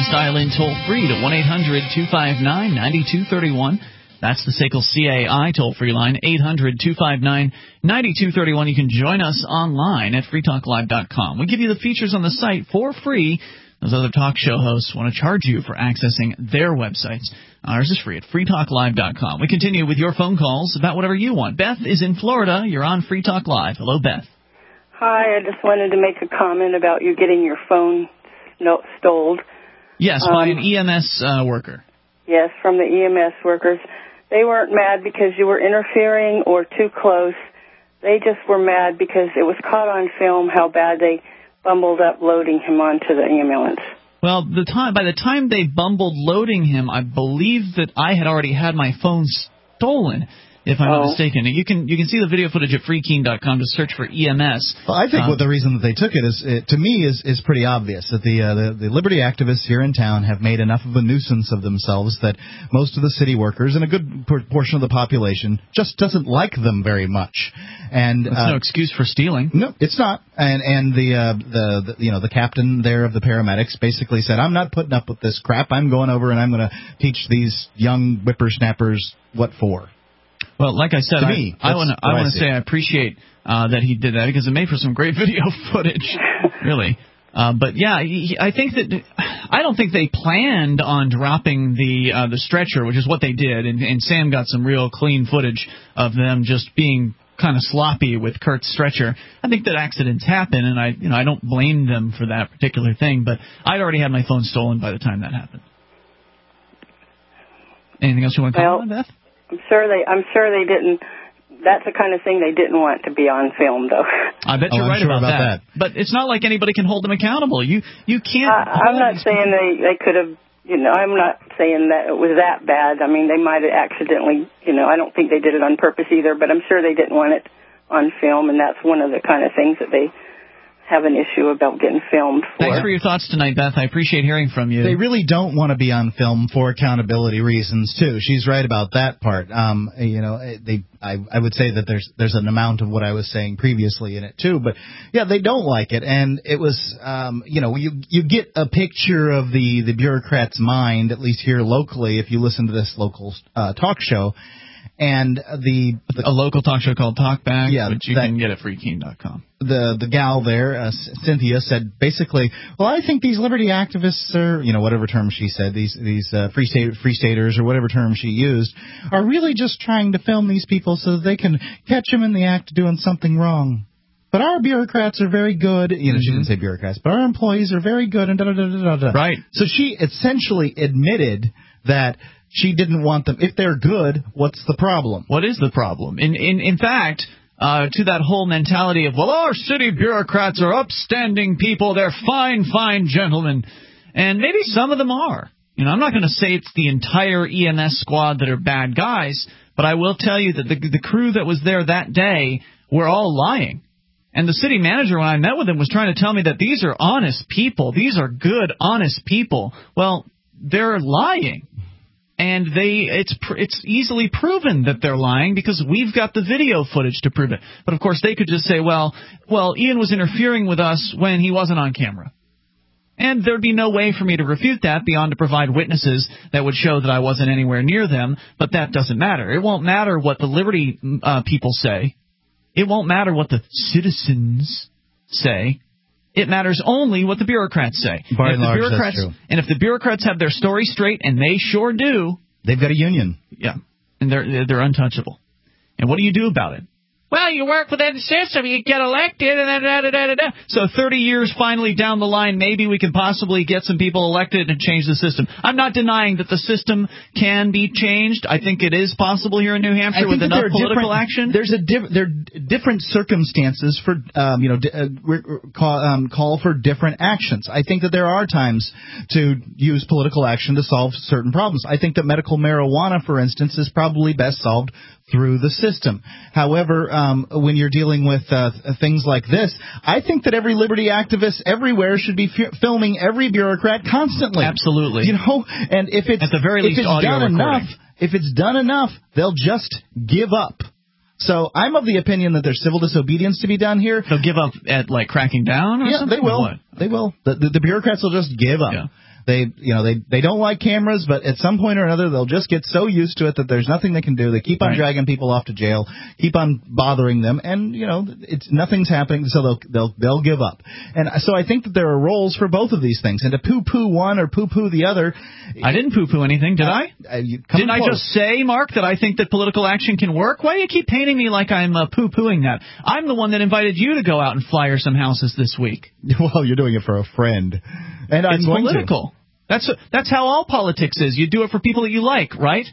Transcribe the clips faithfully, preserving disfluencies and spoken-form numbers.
just dial in toll-free to one eight hundred two five nine nine two three one. That's the S A C L C A I toll-free line, eight hundred two five nine nine two three one. You can join us online at free talk live dot com. We give you the features on the site for free. Those other talk show hosts want to charge you for accessing their websites. Ours is free at free talk live dot com. We continue with your phone calls about whatever you want. Beth is in Florida. You're on Free Talk Live. Hello, Beth. Hi, I just wanted to make a comment about you getting your phone no, stoled. Yes, um, by an E M S uh, worker. Yes, from the E M S workers. They weren't mad because you were interfering or too close. They just were mad because it was caught on film how bad they bumbled up loading him onto the ambulance. Well, the time by the time they bumbled loading him, I believe that I had already had my phone stolen, if I'm oh. not mistaken. You can you can see the video footage at free keen dot com. Just search for E M S. Well, I think um, what the reason that they took it is, it, to me, is is pretty obvious. That the, uh, the the liberty activists here in town have made enough of a nuisance of themselves that most of the city workers and a good portion of the population just doesn't like them very much. And that's uh, no excuse for stealing. No, it's not. And and the, uh, the the you know the captain there of the paramedics basically said, I'm not putting up with this crap. I'm going over and I'm going to teach these young whippersnappers what for. Well, like I said, to I, me, I want to I want to say it. I appreciate uh, that he did that because it made for some great video footage, really. Uh, but yeah, he, I think that I don't think they planned on dropping the uh, the stretcher, which is what they did, and, and Sam got some real clean footage of them just being kind of sloppy with Kurt's stretcher. I think that accidents happen, and I you know I don't blame them for that particular thing. But I'd already had my phone stolen by the time that happened. Anything else you want to well, comment on, Beth? I'm sure they. I'm sure they didn't. That's the kind of thing they didn't want to be on film, though. I bet oh, you're I'm right sure about, about that. that. But it's not like anybody can hold them accountable. You you can't. Uh, I'm not saying they they could have. You know, I'm not saying that it was that bad. I mean, they might have accidentally. You know, I don't think they did it on purpose either. But I'm sure they didn't want it on film, and that's one of the kind of things that they have an issue about getting filmed for. Thanks for your thoughts tonight, Beth. I appreciate hearing from you. They really don't want to be on film for accountability reasons, too. She's right about that part. Um, you know, they, I, I would say that there's there's an amount of what I was saying previously in it, too. But, yeah, they don't like it. And it was, um, you know, you you get a picture of the, the bureaucrat's mind, at least here locally, if you listen to this local uh, talk show. And the, the a local talk show called Talkback, yeah, which you that, can get at free keen dot com. The the gal there, uh, Cynthia, said basically, well, I think these liberty activists are, you know, whatever term she said, these these uh, free state free staters or whatever term she used, are really just trying to film these people so that they can catch them in the act of doing something wrong. But our bureaucrats are very good. You know, mm-hmm. She didn't say bureaucrats, but our employees are very good. And da da da da da. Right. So she essentially admitted that she didn't want them. If they're good, what's the problem? What is the problem? In in in fact, uh, to that whole mentality of, well, our city bureaucrats are upstanding people. They're fine, fine gentlemen. And maybe some of them are. You know, I'm not going to say it's the entire E M S squad that are bad guys, but I will tell you that the, the crew that was there that day were all lying. And the city manager, when I met with him, was trying to tell me that these are honest people. These are good, honest people. Well, they're lying. And they it's it's easily proven that they're lying because we've got the video footage to prove it. But, of course, they could just say, well, well, Ian was interfering with us when he wasn't on camera. And there'd be no way for me to refute that beyond to provide witnesses that would show that I wasn't anywhere near them. But that doesn't matter. It won't matter what the Liberty uh, people say. It won't matter what the citizens say. It matters only what the bureaucrats say. By and, and, if large, the bureaucrats, that's true. and if the bureaucrats have their story straight, and they sure do, they've got a union. Yeah, and they're they're untouchable. And what do you do about it? Well, you work within the system, you get elected, and da, da, da, da, da. So thirty years finally down the line, maybe we can possibly get some people elected and change the system. I'm not denying that the system can be changed. I think it is possible here in New Hampshire with enough political action. There's a diff, there are different circumstances for, um, you know, d- uh, call, um, call for different actions. I think that there are times to use political action to solve certain problems. I think that medical marijuana, for instance, is probably best solved through the system. However, um, when you're dealing with uh, things like this, I think that every liberty activist everywhere should be f- filming every bureaucrat constantly. Absolutely. You know, and if it's at the very least if it's audio done recording. enough, if it's done enough, they'll just give up. So I'm of the opinion that there's civil disobedience to be done here. They'll give up at like cracking down or yeah, something? they will. Or what? They will. The, the, the bureaucrats will just give up. Yeah. They, you know, they they don't like cameras, but at some point or another, they'll just get so used to it that there's nothing they can do. They keep on right. dragging people off to jail, keep on bothering them, and you know, it's nothing's happening, so they'll they'll they'll give up. And so I think that there are roles for both of these things, and to poo-poo one or poo-poo the other. I didn't poo-poo anything, did uh, I? Uh, Didn't I just say, Mark, that I think that political action can work? Why do you keep painting me like I'm uh, poo-pooing that? I'm the one that invited you to go out and flyer some houses this week. Well, you're doing it for a friend, and I'm it's political. To. That's that's how all politics is. You do it for people that you like, right?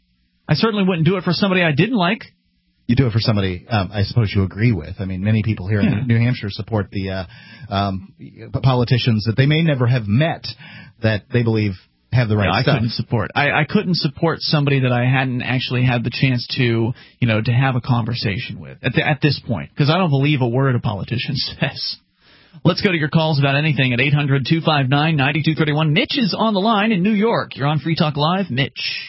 I certainly wouldn't do it for somebody I didn't like. You do it for somebody um, I suppose you agree with. I mean, many people here yeah. in New Hampshire support the uh, um, politicians that they may never have met that they believe have the right no, stuff. I couldn't support. I, I couldn't support somebody that I hadn't actually had the chance to, you know, to have a conversation with at the, at this point, because I don't believe a word a politician says. Let's go to your calls about anything at eight hundred two five nine nine two three one. Mitch is on the line in New York. You're on Free Talk Live. Mitch.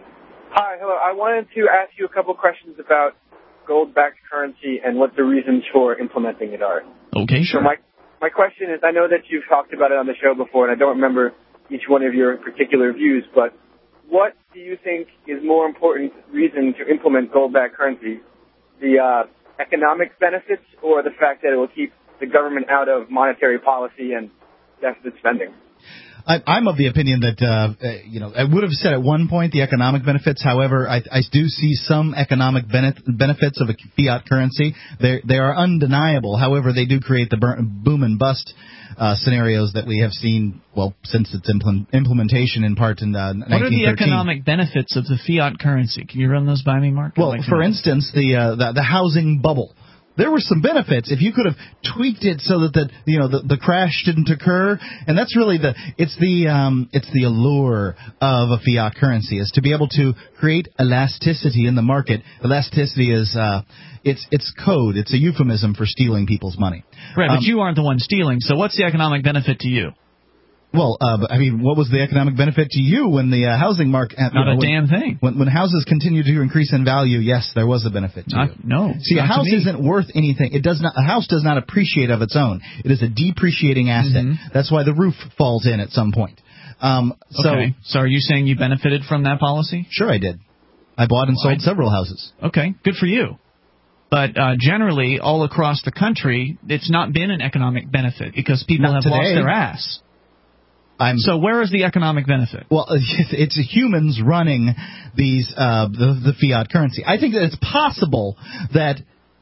Hi, hello. I wanted to ask you a couple questions about gold-backed currency and what the reasons for implementing it are. Okay, sure. So my, my question is, I know that you've talked about it on the show before, and I don't remember each one of your particular views, but what do you think is more important reason to implement gold-backed currency? The uh, economic benefits or the fact that it will keep the government out of monetary policy and deficit spending? I, I'm of the opinion that, uh, you know, I would have said at one point the economic benefits. However, I, I do see some economic benefits of a fiat currency. They they are undeniable. However, they do create the boom and bust uh, scenarios that we have seen, well, since its implement, implementation in part in uh, nineteen thirteen. What are the economic benefits of the fiat currency? Can you run those by me, Mark? Well, like for instance, the, uh, the the housing bubble. There were some benefits if you could have tweaked it so that the you know the, the crash didn't occur, and that's really the it's the um, it's the allure of a fiat currency is to be able to create elasticity in the market. Elasticity is uh, it's it's code. It's a euphemism for stealing people's money. Right, um, but you aren't the one stealing. So what's the economic benefit to you? Well, uh, I mean, what was the economic benefit to you when the uh, housing market... Uh, not you know, a when, damn thing. When, when houses continue to increase in value, yes, there was a benefit to not, you. No. See, a house isn't worth anything. It does not. A house does not appreciate of its own. It is a depreciating asset. Mm-hmm. That's why the roof falls in at some point. Um, so, okay. So are you saying you benefited from that policy? Sure I did. I bought and well, sold several houses. Okay, good for you. But uh, generally, all across the country, it's not been an economic benefit because people not have today. lost their ass. I'm, so where is the economic benefit? Well, it's humans running these uh, the, the fiat currency. I think that it's possible that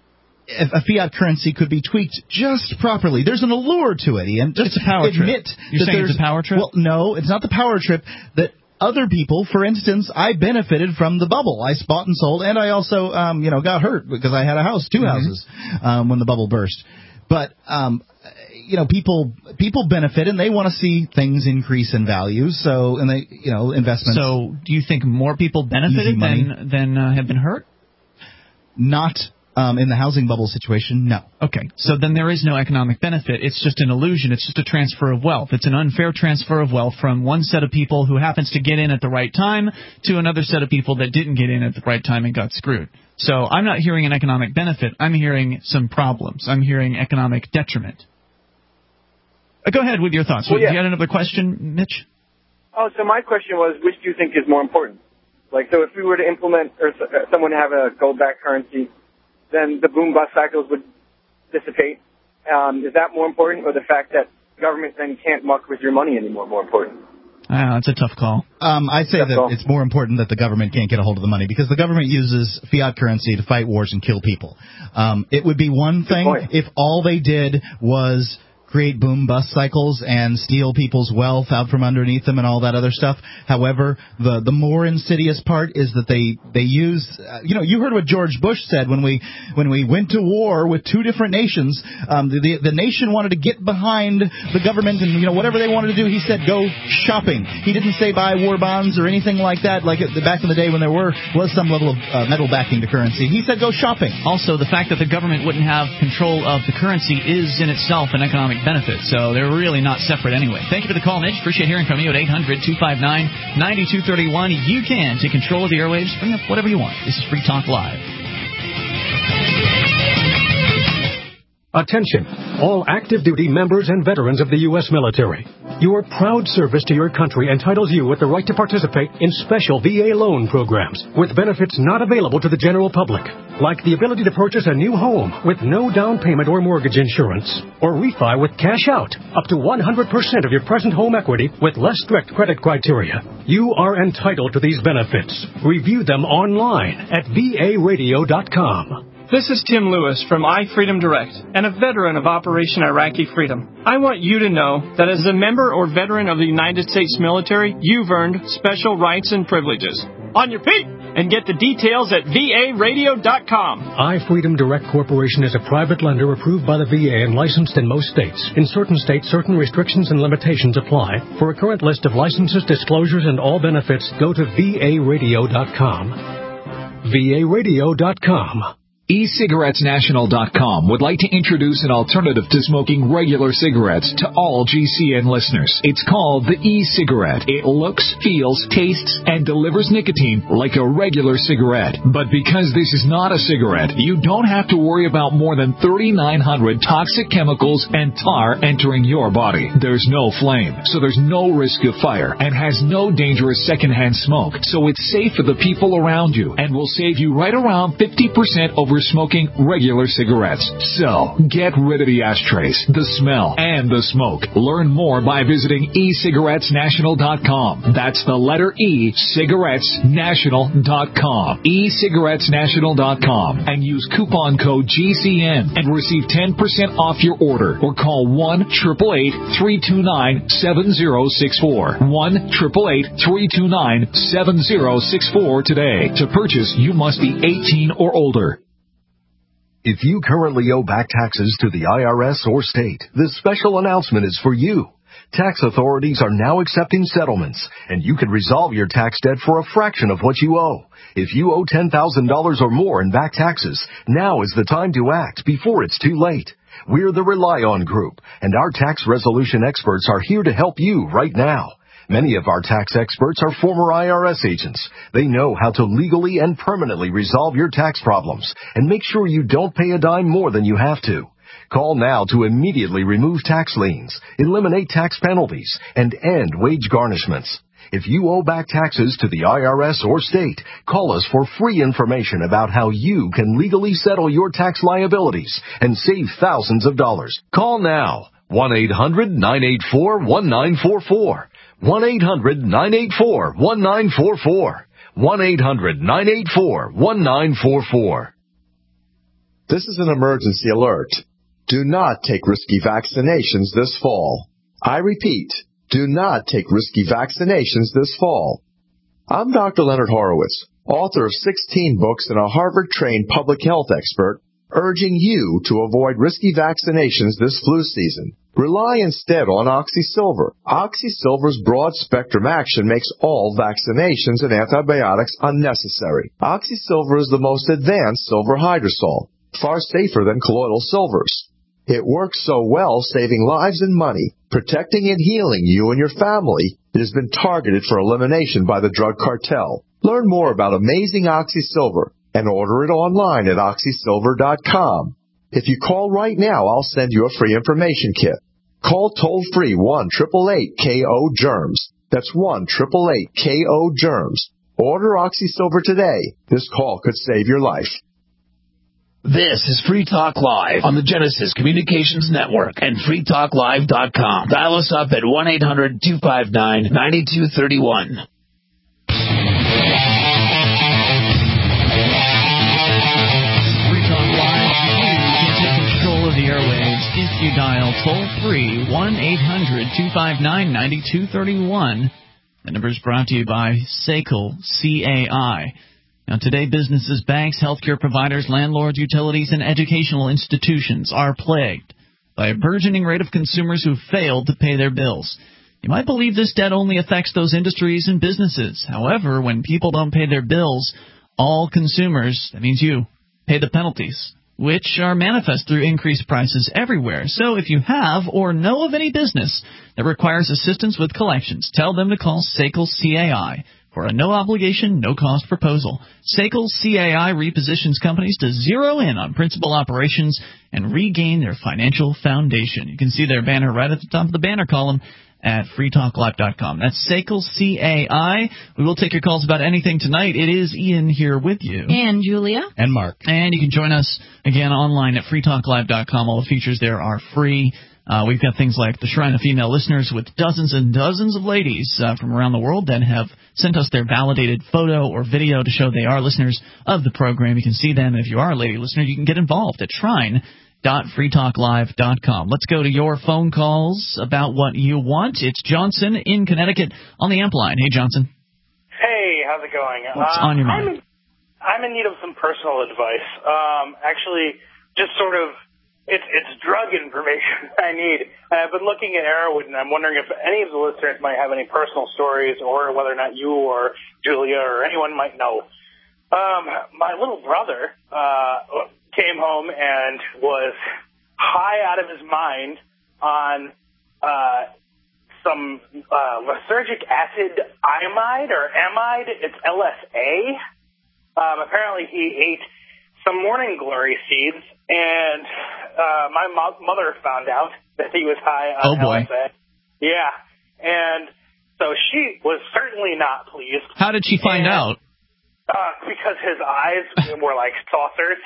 if a fiat currency could be tweaked just properly. There's an allure to it, Ian. Just it's a power admit trip. You're that saying it's a power trip? Well, no, it's not the power trip. That other people, for instance, I benefited from the bubble. I bought and sold, and I also, um, you know, got hurt because I had a house, two mm-hmm. houses, um, when the bubble burst. But um, you know, people people benefit and they want to see things increase in value. So, and they, you know, investments. So, do you think more people benefited than than uh, have been hurt? Not um, in the housing bubble situation. No. Okay. So then there is no economic benefit. It's just an illusion. It's just a transfer of wealth. It's an unfair transfer of wealth from one set of people who happens to get in at the right time to another set of people that didn't get in at the right time and got screwed. So I'm not hearing an economic benefit. I'm hearing some problems. I'm hearing economic detriment. Uh, go ahead with your thoughts. Well, yeah. You had another question, Mitch? Oh, so my question was, which do you think is more important? Like, so if we were to implement, or someone have a gold-backed currency, then the boom-bust cycles would dissipate. Um, is that more important, or the fact that government then can't muck with your money anymore more important? Ah, that's a tough call. Um, I'd say tough that call. It's more important that the government can't get a hold of the money because the government uses fiat currency to fight wars and kill people. Um, it would be one Good thing point. if all they did was create boom-bust cycles and steal people's wealth out from underneath them and all that other stuff. However, the the more insidious part is that they they use, uh, you know, you heard what George Bush said when we when we went to war with two different nations. Um, the, the the nation wanted to get behind the government and, you know, whatever they wanted to do. He said go shopping. He didn't say buy war bonds or anything like that. Like at the, back in the day when there were was some level of uh, metal backing to currency. He said go shopping. Also, the fact that the government wouldn't have control of the currency is in itself an economic benefit, so they're really not separate anyway. Thank you for the call, Mitch. Appreciate hearing from you at eight hundred two five nine nine two three one. You can take control of the airwaves, bring up whatever you want. This is Free Talk Live. Attention, all active duty members and veterans of the U S military. Your proud service to your country entitles you with the right to participate in special V A loan programs with benefits not available to the general public, like the ability to purchase a new home with no down payment or mortgage insurance, or refi with cash out up to one hundred percent of your present home equity with less strict credit criteria. You are entitled to these benefits. Review them online at V A radio dot com. This is Tim Lewis from iFreedom Direct and a veteran of Operation Iraqi Freedom. I want you to know that as a member or veteran of the United States military, you've earned special rights and privileges. On your feet! And get the details at V A radio dot com. iFreedom Direct Corporation is a private lender approved by the V A and licensed in most states. In certain states, certain restrictions and limitations apply. For a current list of licenses, disclosures, and all benefits, go to V A radio dot com. V A radio dot com. e cigarettes national dot com would like to introduce an alternative to smoking regular cigarettes to all G C N listeners. It's called the e-cigarette. It looks, feels, tastes, and delivers nicotine like a regular cigarette. But because this is not a cigarette, you don't have to worry about more than thirty-nine hundred toxic chemicals and tar entering your body. There's no flame, so there's no risk of fire, and has no dangerous secondhand smoke. So it's safe for the people around you and will save you right around fifty percent over smoking regular cigarettes. So, get rid of the ashtrays, the smell, and the smoke. Learn more by visiting e cigarettes national dot com. That's the letter E, cigarettes national dot com. e cigarettes national dot com. And use coupon code G C N and receive ten percent off your order. Or call one eight eight eight, three two nine, seven zero six four. one eight eight eight, three two nine, seven zero six four today. To purchase, you must be eighteen or older. If you currently owe back taxes to the I R S or state, this special announcement is for you. Tax authorities are now accepting settlements, and you can resolve your tax debt for a fraction of what you owe. If you owe ten thousand dollars or more in back taxes, now is the time to act before it's too late. We're the Rely On Group, and our tax resolution experts are here to help you right now. Many of our tax experts are former I R S agents. They know how to legally and permanently resolve your tax problems and make sure you don't pay a dime more than you have to. Call now to immediately remove tax liens, eliminate tax penalties, and end wage garnishments. If you owe back taxes to the I R S or state, call us for free information about how you can legally settle your tax liabilities and save thousands of dollars. Call now. one eight hundred, nine eight four, one nine four four. one eight hundred, nine eight four, one nine four four. one eight hundred, nine eight four, one nine four four. This is an emergency alert. Do not take risky vaccinations this fall. I repeat, do not take risky vaccinations this fall. I'm Doctor Leonard Horowitz, author of sixteen books and a Harvard-trained public health expert, urging you to avoid risky vaccinations this flu season. Rely instead on OxySilver. OxySilver's broad-spectrum action makes all vaccinations and antibiotics unnecessary. OxySilver is the most advanced silver hydrosol, far safer than colloidal silvers. It works so well, saving lives and money, protecting and healing you and your family. It has been targeted for elimination by the drug cartel. Learn more about amazing OxySilver and order it online at oxy silver dot com. If you call right now, I'll send you a free information kit. Call toll-free one eight eight eight, K O, germs. That's one eight eight eight, K O, germs. Order OxySilver today. This call could save your life. This is Free Talk Live on the Genesis Communications Network and free talk live dot com. Dial us up at one eight hundred, two five nine, nine two three one. The airwaves if you dial toll-free one eight hundred, two five nine, nine two three one. The number is brought to you by S A C L C A I. Now, today, businesses, banks, healthcare providers, landlords, utilities, and educational institutions are plagued by a burgeoning rate of consumers who failed to pay their bills. You might believe this debt only affects those industries and businesses. However, when people don't pay their bills, all consumers, that means you, pay the penalties, which are manifest through increased prices everywhere. So if you have or know of any business that requires assistance with collections, tell them to call S A C L C A I for a no-obligation, no-cost proposal. S A C L C A I repositions companies to zero in on principal operations and regain their financial foundation. You can see their banner right at the top of the banner column. at free talk live dot com. That's S A C L, C A I. We will take your calls about anything tonight. It is Ian here with you. And Julia. And Mark. And you can join us, again, online at free talk live dot com. All the features there are free. Uh, we've got things like the Shrine of Female Listeners with dozens and dozens of ladies uh, from around the world that have sent us their validated photo or video to show they are listeners of the program. You can see them. If you are a lady listener, you can get involved at shrine dot free talk live dot com. Let's go to your phone calls about what you want. It's Johnson in Connecticut on the amp line. Hey, Johnson. Hey, how's it going? What's uh, on your mind? I'm in, I'm in need of some personal advice. Um, actually, just sort of, it's it's drug information I need. And I've been looking at Arrowwood, and I'm wondering if any of the listeners might have any personal stories, or whether or not you or Julia or anyone might know. Um, my little brother uh, came home and was high out of his mind on uh, some uh, lysergic acid amide or amide. It's L S A. Um, apparently, he ate some morning glory seeds, and uh, my mo- mother found out that he was high on oh boy. L S A. Yeah, and so she was certainly not pleased. How did she find and, out? Uh, because his eyes were like saucers.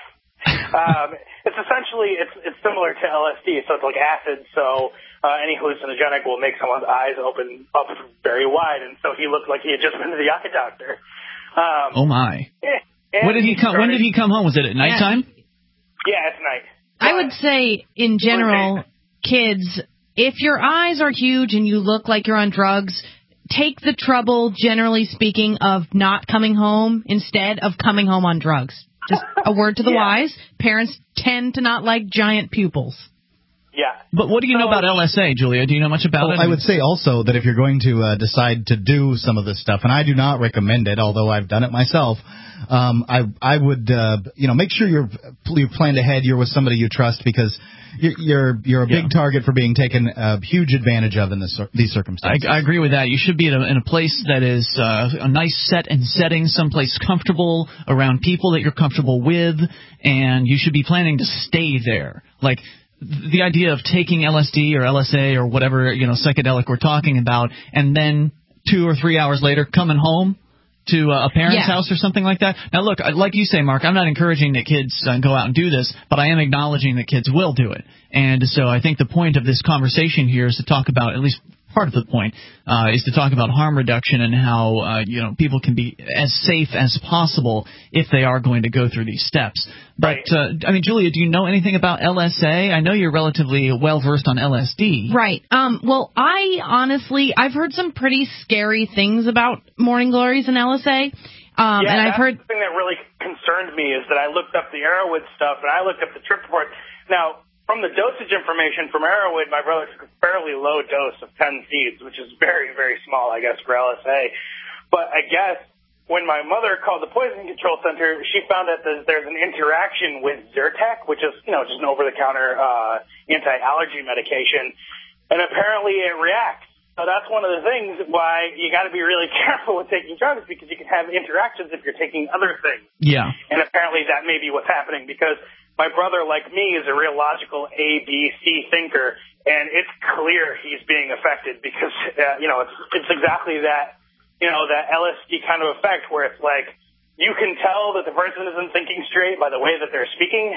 Um, it's essentially, it's it's similar to L S D, so it's like acid, so uh, any hallucinogenic will make someone's eyes open up very wide, and so he looked like he had just been to the eye doctor. Um, oh, my. And when did he come? When did he come home? Was it at nighttime? Yeah, it's night. I would say, in general, kids, if your eyes are huge and you look like you're on drugs, take the trouble, generally speaking, of not coming home instead of coming home on drugs. Just a word to the yeah. wise. Parents tend to not like giant pupils. Yeah. But what do you know about L S A, Julia? Do you know much about well, it? I would say also that if you're going to uh, decide to do some of this stuff, and I do not recommend it, although I've done it myself, um, I I would uh, you know make sure you're you planned ahead. You're with somebody you trust, because you're you're, you're a big yeah. target for being taken a huge advantage of in this, these circumstances. I, I agree with that. You should be in a, in a place that is uh, a nice set and setting, someplace comfortable around people that you're comfortable with, and you should be planning to stay there. Like, the idea of taking L S D or L S A or whatever, you know, psychedelic we're talking about, and then two or three hours later coming home to uh, a parent's yeah. house or something like that. Now, look, like you say, Mark, I'm not encouraging that kids uh, go out and do this, but I am acknowledging that kids will do it. And so I think the point of this conversation here is to talk about, at least part of the point, uh, is to talk about harm reduction and how, uh, you know, people can be as safe as possible if they are going to go through these steps. But, right. uh, I mean, Julia, do you know anything about L S A? I know you're relatively well-versed on L S D. Right. Um, well, I honestly, I've heard some pretty scary things about morning glories and L S A. Um, yeah, and I've heard the thing that really concerned me is that I looked up the Arrowwood stuff, and I looked up the trip report. Now, from the dosage information from Arrowwood, my brother took a fairly low dose of ten seeds, which is very, very small, I guess, for L S A. But I guess when my mother called the Poison Control Center, she found that there's an interaction with Zyrtec, which is, you know, just an over-the-counter uh, anti-allergy medication, and apparently it reacts. So that's one of the things why you got to be really careful with taking drugs, because you can have interactions if you're taking other things. Yeah. And apparently that may be what's happening, because my brother, like me, is a real logical A, B, C thinker, and it's clear he's being affected because, uh, you know, it's it's exactly that, you know, that L S D kind of effect where it's like you can tell that the person isn't thinking straight by the way that they're speaking,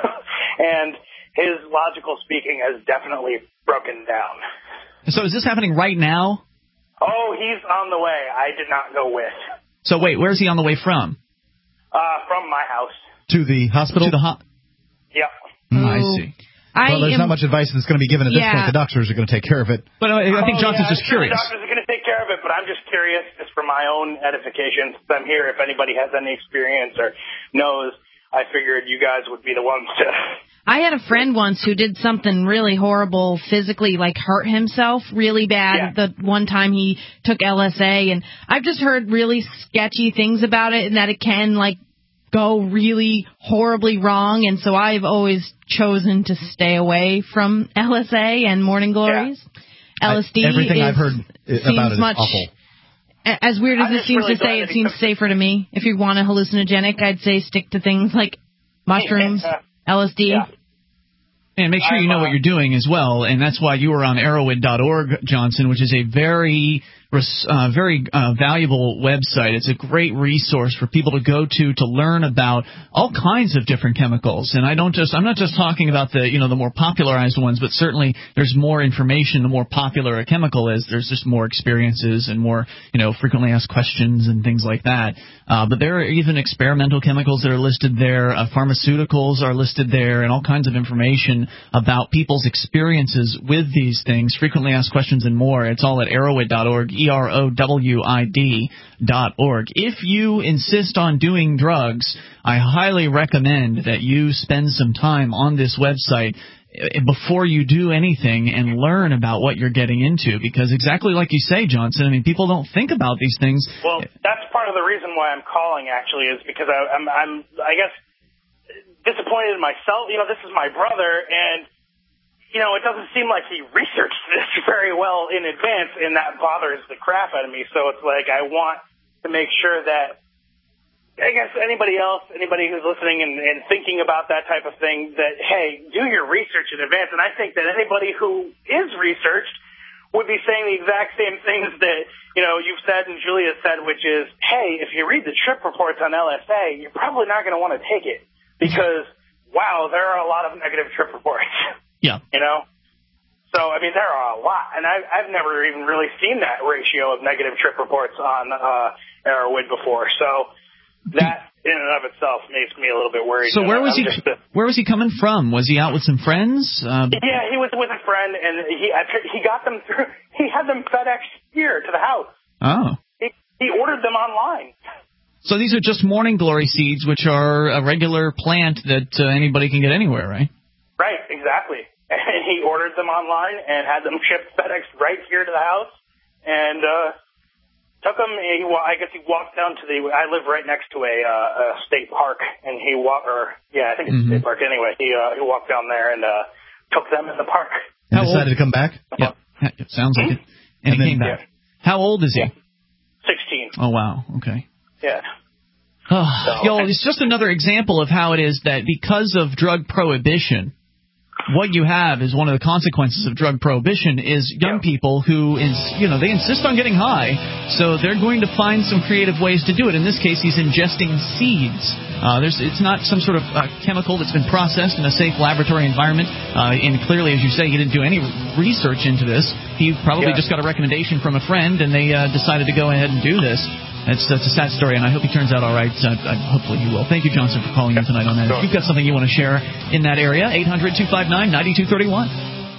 and his logical speaking has definitely broken down. So is this happening right now? Oh, he's on the way. I did not go with. So wait, where's he on the way from? Uh, from my house. To the hospital? To the ho- Yep. Mm, I see. I well, there's am, not much advice that's going to be given at this yeah. point. The doctors are going to take care of it. But I, I think oh, Johnson's yeah, just curious. The doctors are going to take care of it, but I'm just curious, just for my own edification, since I'm here. If anybody has any experience or knows, I figured you guys would be the ones to. I had a friend once who did something really horrible physically, like hurt himself really bad Yeah. the one time he took L S A, and I've just heard really sketchy things about it, and that it can, like, go really horribly wrong, and so I've always chosen to stay away from L S A and morning glories. Yeah. L S D I, everything is, I've heard about it is much, awful. As weird as I'm it just seems really to say, glad it that he seems took- safer to me. If you want a hallucinogenic, I'd say stick to things like mushrooms, Yeah. L S D. Yeah. And make sure you know what you're doing as well, and that's why you were on Arrowhead dot org, Johnson, which is a very uh, very uh, valuable website. It's a great resource for people to go to to learn about all kinds of different chemicals. And I don't just I'm not just talking about the you know the more popularized ones, but certainly there's more information. The more popular a chemical is, there's just more experiences and more you know frequently asked questions and things like that. Uh, but there are even experimental chemicals that are listed there. Uh, pharmaceuticals are listed there, and all kinds of information about people's experiences with these things, frequently asked questions, and more. It's all at Arrowhead dot org, E R O W I D dot org. If you insist on doing drugs, I highly recommend that you spend some time on this website before you do anything and learn about what you're getting into, because exactly like you say, Johnson, I mean, people don't think about these things. Well, that's part of the reason why I'm calling, actually, is because I, I'm, I'm, I guess, disappointed in myself. You know, this is my brother, and, you know, it doesn't seem like he researched this very well in advance, and that bothers the crap out of me. So it's like I want to make sure that, I guess, anybody else, anybody who's listening and, and thinking about that type of thing, that, hey, do your research in advance. And I think that anybody who is researched would be saying the exact same things that, you know, you've said and Julia said, which is, hey, if you read the trip reports on L S A, you're probably not going to want to take it. Because, wow, there are a lot of negative trip reports. Yeah. You know? So, I mean, there are a lot. And I've, I've never even really seen that ratio of negative trip reports on uh, Arrowhead before. So that, in and of itself, makes me a little bit worried. So where was I'm he just, uh, Where was he coming from? Was he out with some friends? Uh, yeah, he was with a friend, and he he got them through. He had them FedEx here to the house. Oh. He, he ordered them online. So these are just morning glory seeds, which are a regular plant that uh, anybody can get anywhere, right? Right, exactly. And he ordered them online and had them shipped FedEx right here to the house, and uh, took them. He, I guess he walked down to the. I live right next to a, uh, a state park, and he walked. Or yeah, I think it's mm-hmm. a state park. Anyway, he uh, he walked down there and uh, took them in the park. And How decided old? to come back. Yeah, it sounds like it. And, and he then, came back. Yeah. How old is he? Sixteen. Oh wow. Okay. Yeah. Oh, so, yo, it's just another example of how it is that because of drug prohibition, what you have is one of the consequences of drug prohibition is young yeah. people who, is, you know, they insist on getting high, so they're going to find some creative ways to do it. In this case, he's ingesting seeds. Uh, there's, it's not some sort of uh, chemical that's been processed in a safe laboratory environment, uh, and clearly, as you say, he didn't do any research into this. He probably yeah. just got a recommendation from a friend, and they uh, decided to go ahead and do this. That's, that's a sad story, and I hope he turns out all right. Uh, hopefully he will. Thank you, Johnson, for calling in tonight on that. If you've got something you want to share in that area, eight hundred two five nine nine two three one.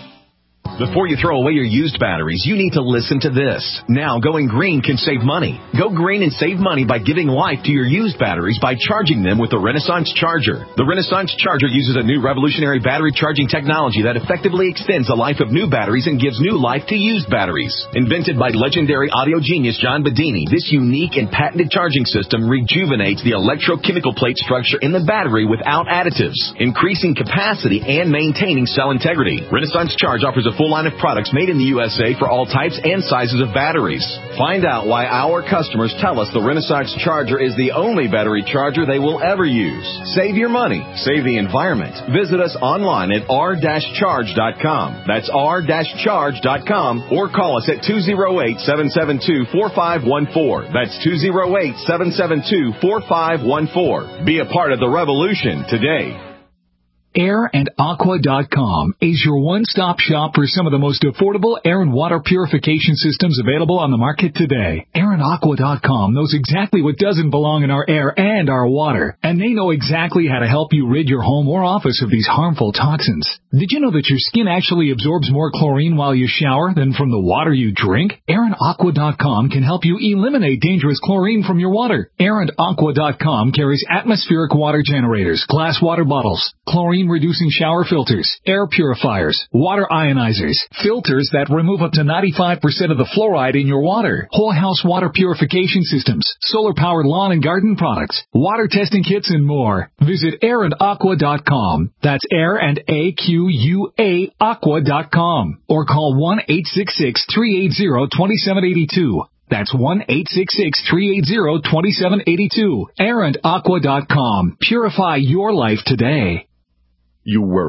Before you throw away your used batteries, you need to listen to this. Now, going green can save money. Go green and save money by giving life to your used batteries by charging them with the Renaissance Charger. The Renaissance Charger uses a new revolutionary battery charging technology that effectively extends the life of new batteries and gives new life to used batteries. Invented by legendary audio genius John Bedini, this unique and patented charging system rejuvenates the electrochemical plate structure in the battery without additives, increasing capacity and maintaining cell integrity. Renaissance Charge offers a full line of products made in the U S A for all types and sizes of batteries. Find out why our customers tell us the Renaissance Charger is the only battery charger they will ever use. Save your money. Save the environment. Visit us online at r dash charge dot com. That's r dash charge dot com, or call us at two oh eight, seven seven two, four five one four. That's two oh eight, seven seven two, four five one four. Be a part of the revolution today. air and aqua dot com is your one-stop shop for some of the most affordable air and water purification systems available on the market today. air and aqua dot com knows exactly what doesn't belong in our air and our water, and they know exactly how to help you rid your home or office of these harmful toxins. Did you know that your skin actually absorbs more chlorine while you shower than from the water you drink? air and aqua dot com can help you eliminate dangerous chlorine from your water. air and aqua dot com carries atmospheric water generators, glass water bottles, chlorine reducing shower filters, air purifiers, water ionizers, filters that remove up to ninety-five percent of the fluoride in your water, whole house water purification systems, solar powered lawn and garden products, water testing kits, and more. Visit air and aqua dot com. That's air and A Q U A aqua dot com, or call one eight six six, three eight zero, two seven eight two. That's one eight six six, three eight zero, two seven eight two. air and aqua dot com. Purify your life today. You worry.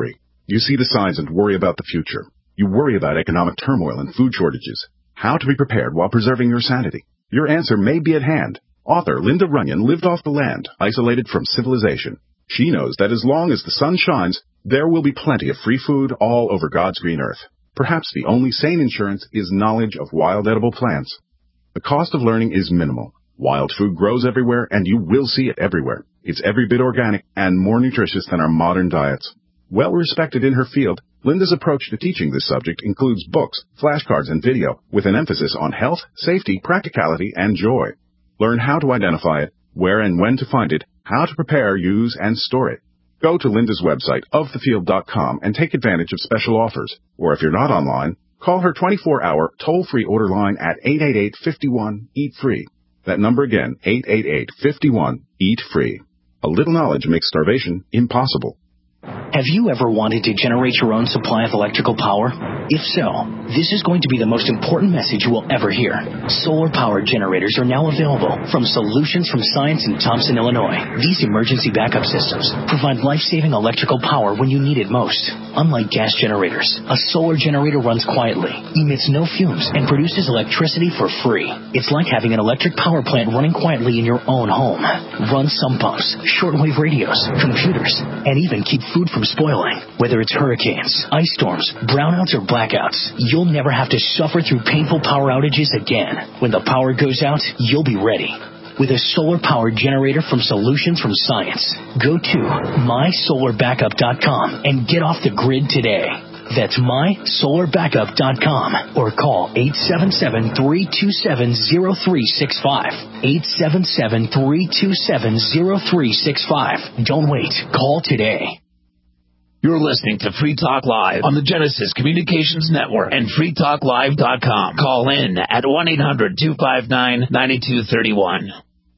You see the signs and worry about the future. You worry about economic turmoil and food shortages. How to be prepared while preserving your sanity. Your answer may be at hand. Author Linda Runyon lived off the land, isolated from civilization. She knows that as long as the sun shines, there will be plenty of free food all over God's green earth. Perhaps the only sane insurance is knowledge of wild edible plants. The cost of learning is minimal. Wild food grows everywhere, and you will see it everywhere. It's every bit organic and more nutritious than our modern diets. Well respected in her field, Linda's approach to teaching this subject includes books, flashcards, and video, with an emphasis on health, safety, practicality, and joy. Learn how to identify it, where and when to find it, how to prepare, use, and store it. Go to Linda's website, of the field dot com, and take advantage of special offers. Or if you're not online, call her twenty-four hour toll-free order line at eight eight eight, five one, eat free. That number again, eight eight eight, five one, eat free. A little knowledge makes starvation impossible. Have you ever wanted to generate your own supply of electrical power? If so, this is going to be the most important message you will ever hear. Solar-powered generators are now available from Solutions from Science in Thompson, Illinois. These emergency backup systems provide life-saving electrical power when you need it most. Unlike gas generators, a solar generator runs quietly, emits no fumes, and produces electricity for free. It's like having an electric power plant running quietly in your own home. Run sump pumps, shortwave radios, computers, and even keep food from spoiling. Whether it's hurricanes, ice storms, brownouts, or blackouts, you'll never have to suffer through painful power outages again. When the power goes out, you'll be ready. With a solar-powered generator from Solutions from Science, go to my solar backup dot com and get off the grid today. That's my solar backup dot com or call eight seven seven, three two seven, zero three six five. eight seven seven, three two seven, zero three six five. Don't wait. Call today. You're listening to Free Talk Live on the Genesis Communications Network and free talk live dot com. Call in at one eight hundred, two five nine, nine two three one.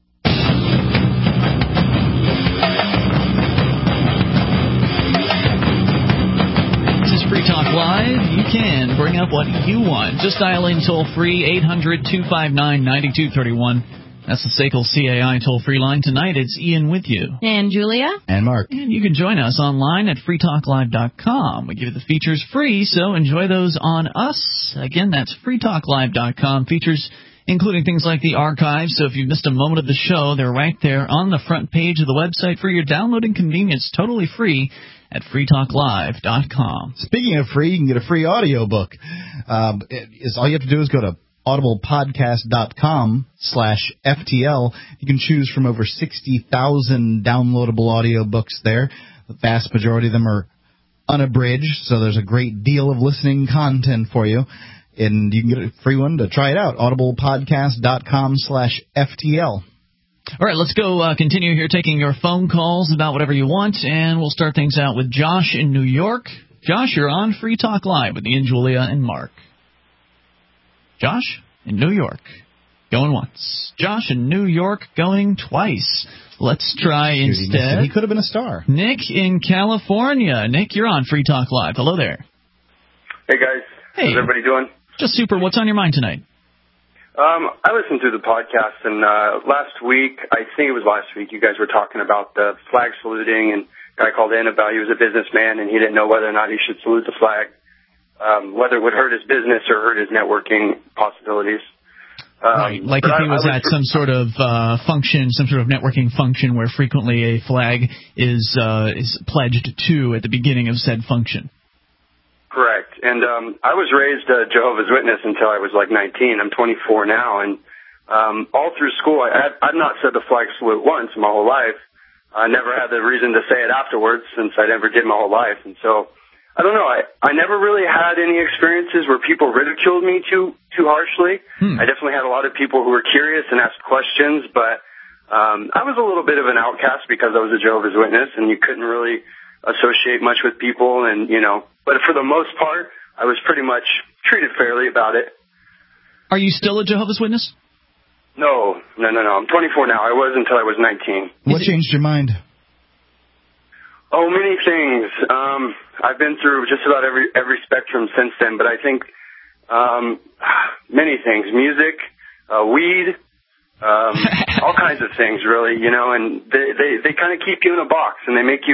This is Free Talk Live. You can bring up what you want. Just dial in toll-free, eight hundred, two five nine, nine two three one. That's the S A C L C A I toll-free line. Tonight, it's Ian with you. And Julia. And Mark. And you can join us online at free talk live dot com. We give you the features free, so enjoy those on us. Again, that's free talk live dot com. Features including things like the archives. So if you missed a moment of the show, they're right there on the front page of the website for your downloading convenience, totally free at free talk live dot com. Speaking of free, you can get a free audiobook. Um, it, it's, all you have to do is go to audiblepodcast.com slash FTL. You can choose from over sixty thousand downloadable audiobooks there. The vast majority of them are unabridged, so there's a great deal of listening content for you. And you can get a free one to try it out, audiblepodcast.com slash FTL. All right, let's go uh, continue here taking your phone calls about whatever you want, and we'll start things out with Josh in New York. Josh, you're on Free Talk Live with Ian, Julia, and Mark. Josh in New York, going once. Josh in New York, going twice. Let's try instead. He could have been a star. Nick in California. Nick, you're on Free Talk Live. Hello there. Hey, guys. Hey. How's everybody doing? Just super. What's on your mind tonight? Um, I listened to the podcast, and uh, last week, I think it was last week, you guys were talking about the flag saluting, and a guy called in about he was a businessman, and he didn't know whether or not he should salute the flag. Um, whether it would hurt his business or hurt his networking possibilities. Um, right, like if he was, was at some sort of uh, function, some sort of networking function where frequently a flag is uh, is pledged to at the beginning of said function. Correct. And um, I was raised a Jehovah's Witness until I was like nineteen. I'm twenty-four now, and um, all through school, I, I've not said the flag salute once my whole life. I never had the reason to say it afterwards since I never did my whole life, and so I don't know. I, I never really had any experiences where people ridiculed me too too harshly. Hmm. I definitely had a lot of people who were curious and asked questions, but um, I was a little bit of an outcast because I was a Jehovah's Witness, and you couldn't really associate much with people, and you know. But for the most part, I was pretty much treated fairly about it. Are you still a Jehovah's Witness? No, no, no, no. I'm twenty-four now. I was until I was nineteen. What changed your mind? Oh, many things. Um, I've been through just about every every spectrum since then, but I think um, many things. Music, uh, weed, um, all kinds of things, really, you know, and they, they, they kind of keep you in a box, and they make you,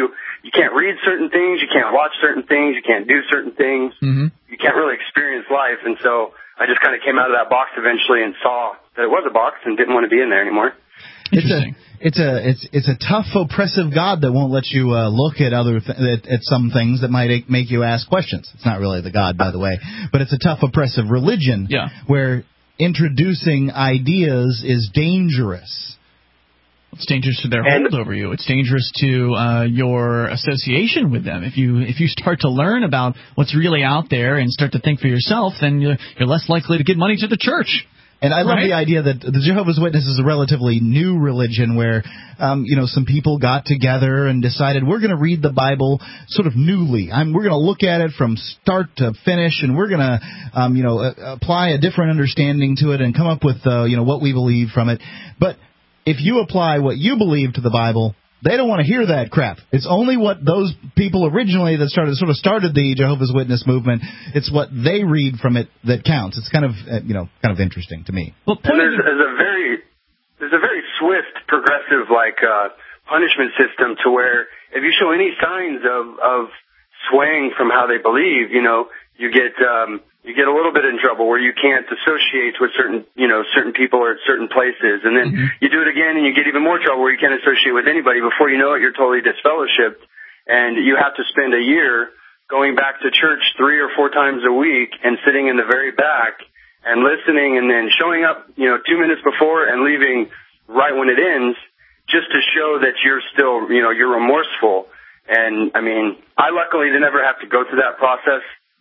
you can't read certain things, you can't watch certain things, you can't do certain things. Mm-hmm. You can't really experience life. And so I just kind of came out of that box eventually and saw that it was a box and didn't want to be in there anymore. It's a it's a it's it's a tough, oppressive God that won't let you uh, look at other th- at, at some things that might make you ask questions. It's not really the God, by the way, but it's a tough, oppressive religion yeah. where introducing ideas is dangerous. It's dangerous to their hold over you. It's dangerous to uh, your association with them. If you if you start to learn about what's really out there and start to think for yourself, then you're, you're less likely to give money to the church. And I love right? the idea that the Jehovah's Witnesses is a relatively new religion where, um, you know, some people got together and decided we're going to read the Bible sort of newly. I'm, we're going to look at it from start to finish, and we're going to, um, you know, uh, apply a different understanding to it and come up with, uh, you know, what we believe from it. But if you apply what you believe to the Bible, they don't want to hear that crap. It's only what those people originally that started sort of started the Jehovah's Witness movement. It's what they read from it that counts. It's kind of uh, you know kind of interesting to me. Well, and there's, there's a very there's a very swift, progressive like uh, punishment system to where if you show any signs of of swaying from how they believe, you know, you get um, you get a little bit in trouble where you can't associate with certain, you know, certain people or certain places. And then mm-hmm. you do it again and you get even more trouble where you can't associate with anybody. Before you know it, you're totally disfellowshipped. And you have to spend a year going back to church three or four times a week and sitting in the very back and listening and then showing up, you know, two minutes before and leaving right when it ends just to show that you're still, you know, you're remorseful. And, I mean, I luckily didn't ever have to go through that process.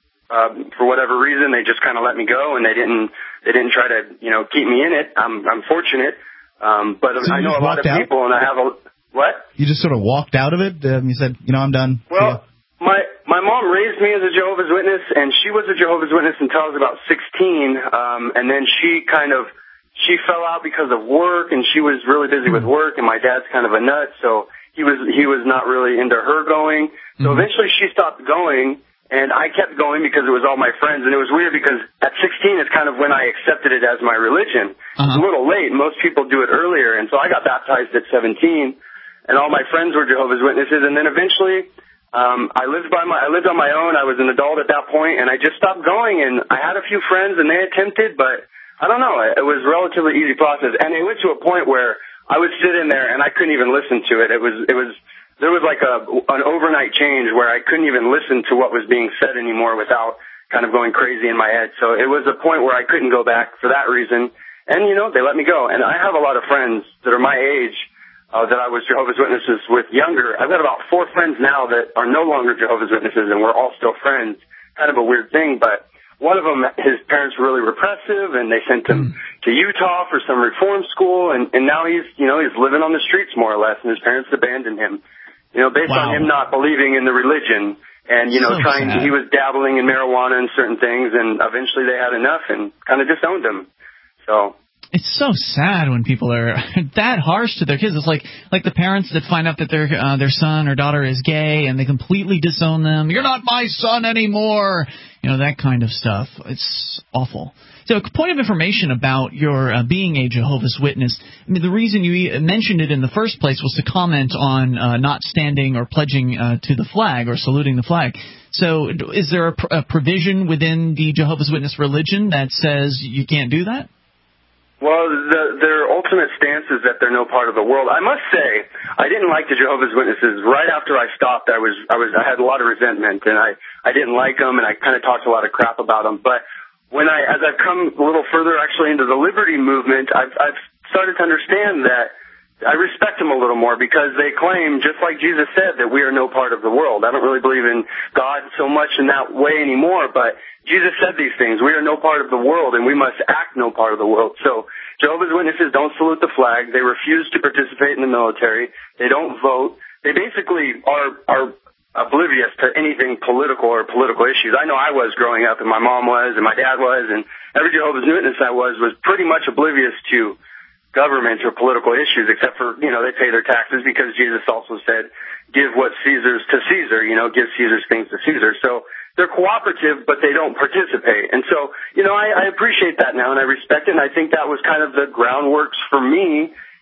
Um, for whatever reason, they just kind of let me go, and they didn't. They didn't try to, you know, keep me in it. I'm, I'm fortunate, um, but so I know a lot of out? people, and I have a what? You just sort of walked out of it. Um, you said, you know, I'm done. Well, my my mom raised me as a Jehovah's Witness, and she was a Jehovah's Witness until I was about sixteen, um, and then she kind of she fell out because of work, and she was really busy with work, and my dad's kind of a nut, so he was he was not really into her going. So mm-hmm. eventually, she stopped going. And I kept going because it was all my friends. And it was weird because at sixteen is kind of when I accepted it as my religion. Uh-huh. It's a little late. Most people do it earlier. And so I got baptized at seventeen. And all my friends were Jehovah's Witnesses. And then eventually um, I lived by my I lived on my own. I was an adult at that point. And I just stopped going. And I had a few friends and they attempted. But I don't know. It was a relatively easy process. And it went to a point where I would sit in there and I couldn't even listen to it. It was it was... There was like a an overnight change where I couldn't even listen to what was being said anymore without kind of going crazy in my head. So it was a point where I couldn't go back for that reason. And, you know, they let me go. And I have a lot of friends that are my age uh, that I was Jehovah's Witnesses with younger. I've got about four friends now that are no longer Jehovah's Witnesses, and we're all still friends. Kind of a weird thing, but one of them, his parents were really repressive, and they sent him to Utah for some reform school, and, and now he's, you know, he's living on the streets more or less, and his parents abandoned him. You know, based wow. on him not believing in the religion and, you know, so trying, sad. He was dabbling in marijuana and certain things, and eventually they had enough and kind of disowned him. So. It's so sad when people are that harsh to their kids. It's like like the parents that find out that their uh, their son or daughter is gay and they completely disown them. You're not my son anymore. You know, that kind of stuff. It's awful. So a point of information about your uh, being a Jehovah's Witness. I mean, the reason you mentioned it in the first place was to comment on uh, not standing or pledging uh, to the flag or saluting the flag. So is there a, pr- a provision within the Jehovah's Witness religion that says you can't do that? Well, the, their ultimate stance is that they're no part of the world. I must say, I didn't like the Jehovah's Witnesses. Right after I stopped, I was, I was, I had a lot of resentment, and I, I didn't like them, and I kind of talked a lot of crap about them. But when I, as I've come a little further actually into the liberty movement, I've, I've started to understand that I respect them a little more because they claim, just like Jesus said, that we are no part of the world. I don't really believe in God so much in that way anymore, but Jesus said these things. We are no part of the world, and we must act no part of the world. So Jehovah's Witnesses don't salute the flag. They refuse to participate in the military. They don't vote. They basically are are oblivious to anything political or political issues. I know I was growing up, and my mom was, and my dad was, and every Jehovah's Witness I was was pretty much oblivious to government or political issues, except for, you know, they pay their taxes because Jesus also said, give what Caesar's to Caesar, you know, give Caesar's things to Caesar. So they're cooperative, but they don't participate. And so, you know, I, I appreciate that now, and I respect it, and I think that was kind of the groundworks for me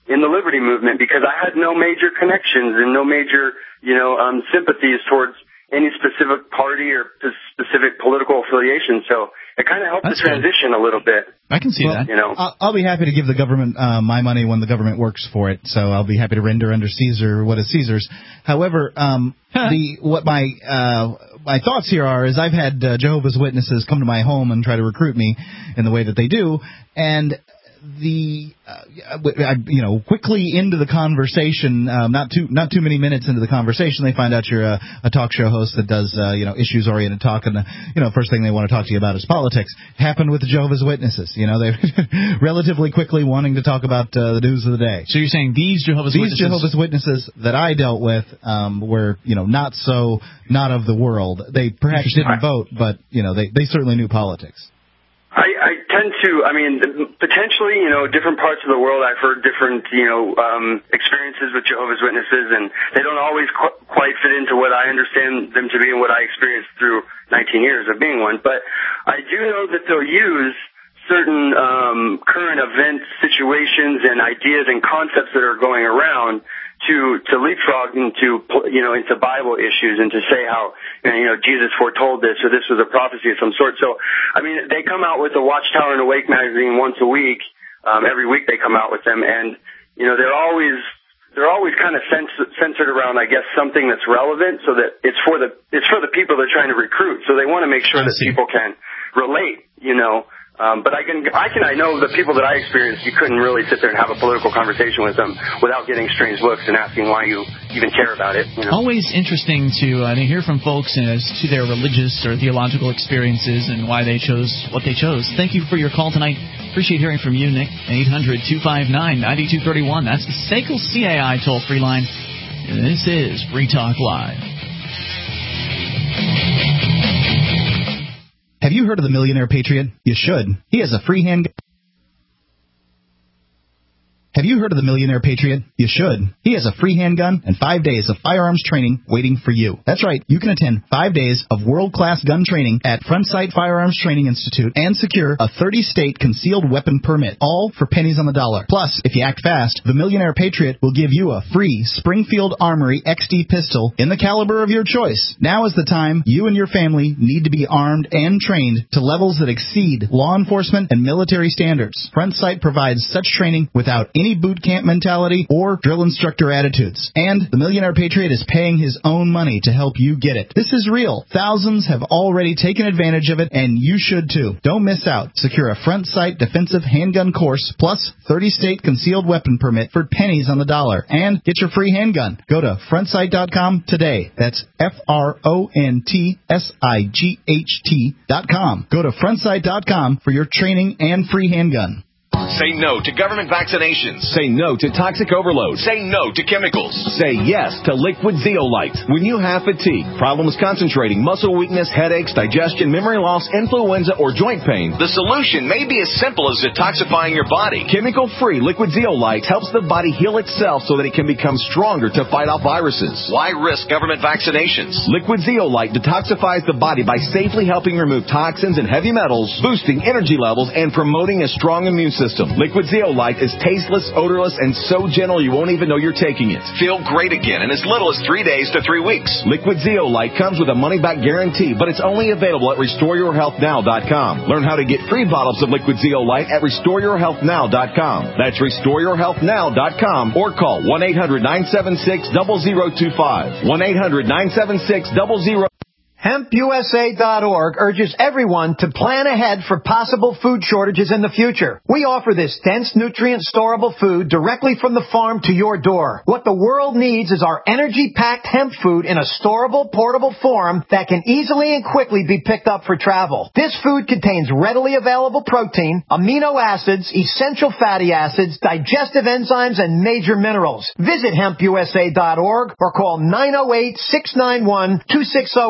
in the liberty movement because I had no major connections and no major, you know, um, sympathies towards any specific party or specific political affiliation. So it kind of helped That's the transition good. a little bit. I can see well, that. You know, I'll, I'll be happy to give the government uh, my money when the government works for it. So I'll be happy to render under Caesar what is Caesar's. However, um, the what my uh, my thoughts here are is I've had uh, Jehovah's Witnesses come to my home and try to recruit me in the way that they do, and the uh, I, you know quickly into the conversation, um, not too not too many minutes into the conversation, they find out you're a, a talk show host that does uh, you know issues oriented talk, and the, you know first thing they want to talk to you about is politics. Happened with the Jehovah's Witnesses. You know they relatively quickly wanting to talk about uh, the news of the day. So you're saying these Jehovah's these Witnesses Jehovah's Witnesses that I dealt with um, were you know not so not of the world. They perhaps didn't vote, but you know they they certainly knew politics. I, I tend to, I mean, potentially, you know, different parts of the world, I've heard different, you know, um, experiences with Jehovah's Witnesses, and they don't always qu- quite fit into what I understand them to be and what I experienced through nineteen years of being one. But I do know that they'll use certain um, current event situations and ideas and concepts that are going around to to leapfrog into you know into Bible issues and to say how you know Jesus foretold this or this was a prophecy of some sort. So I mean they come out with the Watchtower and Awake magazine once a week. Um, every week they come out with them, and you know they're always they're always kind of cens- centered around I guess something that's relevant, so that it's for the it's for the people they're trying to recruit. So they want to make sure that people can relate. You know. Um, but I can, I can, I know the people that I experienced, you couldn't really sit there and have a political conversation with them without getting strange looks and asking why you even care about it. You know? Always interesting to, uh, to hear from folks as to their religious or theological experiences and why they chose what they chose. Thank you for your call tonight. Appreciate hearing from you, Nick. eight hundred two five nine nine two three one. That's the S A C L C A I toll-free line. And this is Free Talk Live. Have you heard of the Millionaire Patriot? You should. He has a free handgun. Have you heard of the Millionaire Patriot? You should. He has a free handgun and five days of firearms training waiting for you. That's right. You can attend five days of world-class gun training at Front Sight Firearms Training Institute and secure a thirty-state concealed weapon permit, all for pennies on the dollar. Plus, if you act fast, the Millionaire Patriot will give you a free Springfield Armory X D pistol in the caliber of your choice. Now is the time you and your family need to be armed and trained to levels that exceed law enforcement and military standards. Front Sight provides such training without any Any boot camp mentality or drill instructor attitudes. And the Millionaire Patriot is paying his own money to help you get it. This is real. Thousands have already taken advantage of it, and you should too. Don't miss out. Secure a Front Sight defensive handgun course plus thirty-state concealed weapon permit for pennies on the dollar. And get your free handgun. Go to front sight dot com today. That's F R O N T S I G H T dot com. Go to front sight dot com for your training and free handgun. Say no to government vaccinations. Say no to toxic overload. Say no to chemicals. Say yes to liquid zeolite. When you have fatigue, problems concentrating, muscle weakness, headaches, digestion, memory loss, influenza, or joint pain, the solution may be as simple as detoxifying your body. Chemical-free liquid zeolite helps the body heal itself so that it can become stronger to fight off viruses. Why risk government vaccinations? Liquid zeolite detoxifies the body by safely helping remove toxins and heavy metals, boosting energy levels, and promoting a strong immune system. Liquid zeolite is tasteless, odorless, and so gentle you won't even know you're taking it. Feel great again in as little as three days to three weeks. Liquid zeolite comes with a money-back guarantee, but it's only available at restore your health now dot com. Learn how to get free bottles of liquid zeolite at restore your health now dot com. That's restore your health now dot com or call one eight hundred nine seven six zero zero two five. one eight hundred nine seven six zero zero. hemp U S A dot org urges everyone to plan ahead for possible food shortages in the future. We offer this dense, nutrient, storable food directly from the farm to your door. What the world needs is our energy-packed hemp food in a storable, portable form that can easily and quickly be picked up for travel. This food contains readily available protein, amino acids, essential fatty acids, digestive enzymes, and major minerals. Visit hemp U S A dot org or call nine oh eight, six nine one, two six oh eight and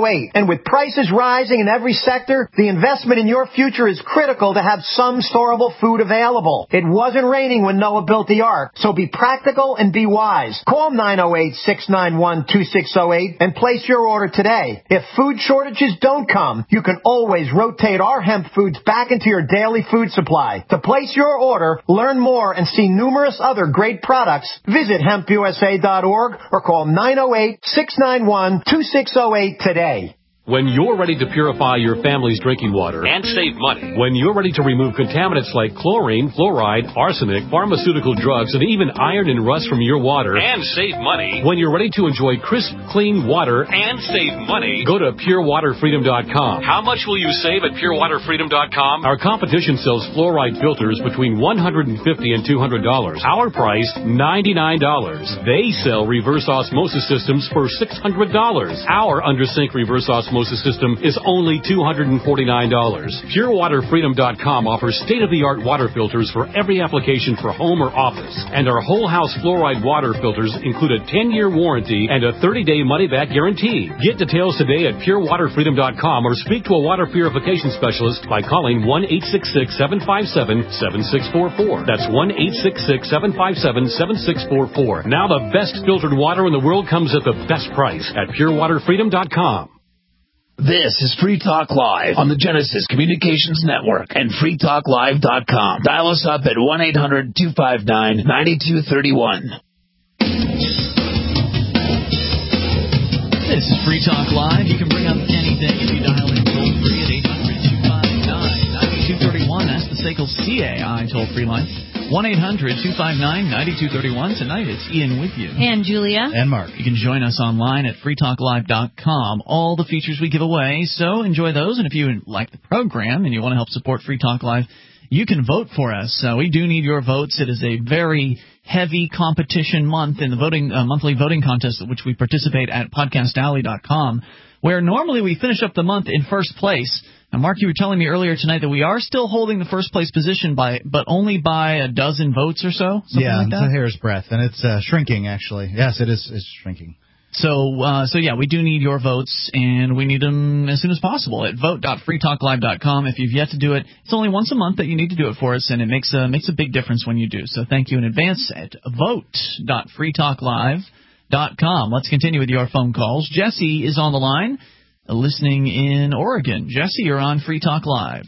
And with prices rising in every sector, the investment in your future is critical to have some storable food available. It wasn't raining when Noah built the ark, so be practical and be wise. Call nine oh eight, six nine one, two six oh eight and place your order today. If food shortages don't come, you can always rotate our hemp foods back into your daily food supply. To place your order, learn more, and see numerous other great products, visit hemp u s a dot org or call nine oh eight, six nine one, two six oh eight today. When you're ready to purify your family's drinking water and save money, when you're ready to remove contaminants like chlorine, fluoride, arsenic, pharmaceutical drugs, and even iron and rust from your water and save money, when you're ready to enjoy crisp, clean water and save money, go to pure water freedom dot com. How much will you save at pure water freedom dot com? Our competition sells fluoride filters between one hundred fifty dollars and two hundred dollars. Our price, ninety-nine dollars. They sell reverse osmosis systems for six hundred dollars. Our under-sink reverse osmosis system is only two hundred forty-nine dollars. pure water freedom dot com offers state-of-the-art water filters for every application for home or office. And our whole house fluoride water filters include a ten-year warranty and a thirty-day money-back guarantee. Get details today at pure water freedom dot com or speak to a water purification specialist by calling one eight six six, seven five seven, seven six four four. That's one eight six six, seven five seven, seven six four four. Now the best filtered water in the world comes at the best price at pure water freedom dot com. This is Free Talk Live on the Genesis Communications Network and free talk live dot com. Dial us up at one eight hundred, two five nine, nine two three one. This is Free Talk Live. You can bring up anything if you dial in toll-free at eight hundred, two five nine, nine two three one. That's the S A C L C A I toll-free line. one eight hundred, two five nine, nine two three one. Tonight it's Ian with you. And Julia. And Mark. You can join us online at free talk live dot com. All the features we give away, so enjoy those. And if you like the program and you want to help support Free Talk Live, you can vote for us. Uh, we do need your votes. It is a very heavy competition month in the voting uh, monthly voting contest, which we participate at podcast alley dot com, where normally we finish up the month in first place. Now, Mark, you were telling me earlier tonight that we are still holding the first place position, by, but only by a dozen votes or so? Yeah, like that? It's a hair's breadth, and it's uh, shrinking, actually. Yes, it is it's shrinking. So, uh, so yeah, we do need your votes, and we need them as soon as possible at vote dot free talk live dot com. If you've yet to do it, it's only once a month that you need to do it for us, and it makes a, makes a big difference when you do. So thank you in advance at vote dot free talk live dot com. Let's continue with your phone calls. Jesse is on the line, listening in Oregon. Jesse, you're on Free Talk Live.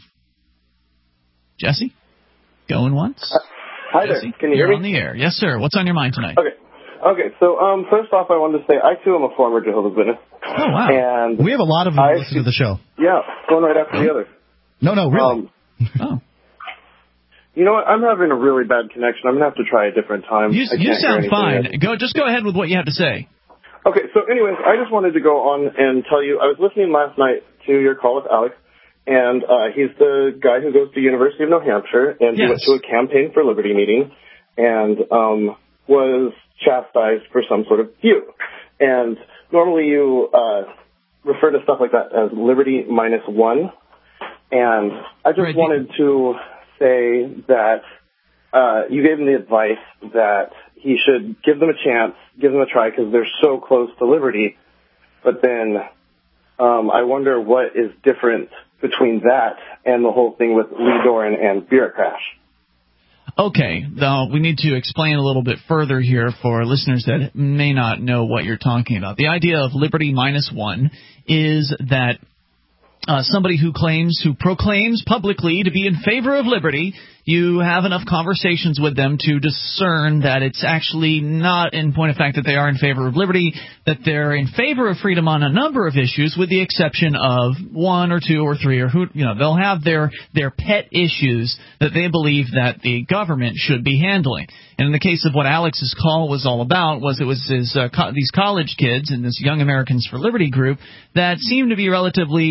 Jesse? Going once? Uh, hi Jesse, there. Can you you're hear me? on the air. Yes, sir. What's on your mind tonight? Okay. Okay, so um, first off, I wanted to say I, too, am a former Jehovah's Witness. Oh, wow. And we have a lot of them I, listen to the show. Yeah, one right after the other. No, no, really. Um, oh. You know what? I'm having a really bad connection. I'm going to have to try a different time. You, I you can't hear sound anything fine. yet. Go, Just go ahead with what you have to say. Okay, so anyways, I just wanted to go on and tell you, I was listening last night to your call with Alex, and uh, he's the guy who goes to the University of New Hampshire, and he Yes. went to a Campaign for Liberty meeting and um, was chastised for some sort of view. And normally you uh, refer to stuff like that as liberty minus one, and I just Right. wanted to say that uh, you gave him the advice that he should give them a chance, give them a try, because they're so close to liberty. But then um, I wonder what is different between that and the whole thing with Lee Doran and Bureaucrash. Okay, now we need to explain a little bit further here for listeners that may not know what you're talking about. The idea of liberty minus one is that uh, somebody who claims, who proclaims publicly to be in favor of liberty, you have enough conversations with them to discern that it's actually not, in point of fact, that they are in favor of liberty, that they're in favor of freedom on a number of issues, with the exception of one or two or three, or who, you know, they'll have their their pet issues that they believe that the government should be handling. And in the case of what Alex's call was all about, was it was his, uh, co- these college kids and this Young Americans for Liberty group that seemed to be relatively uh,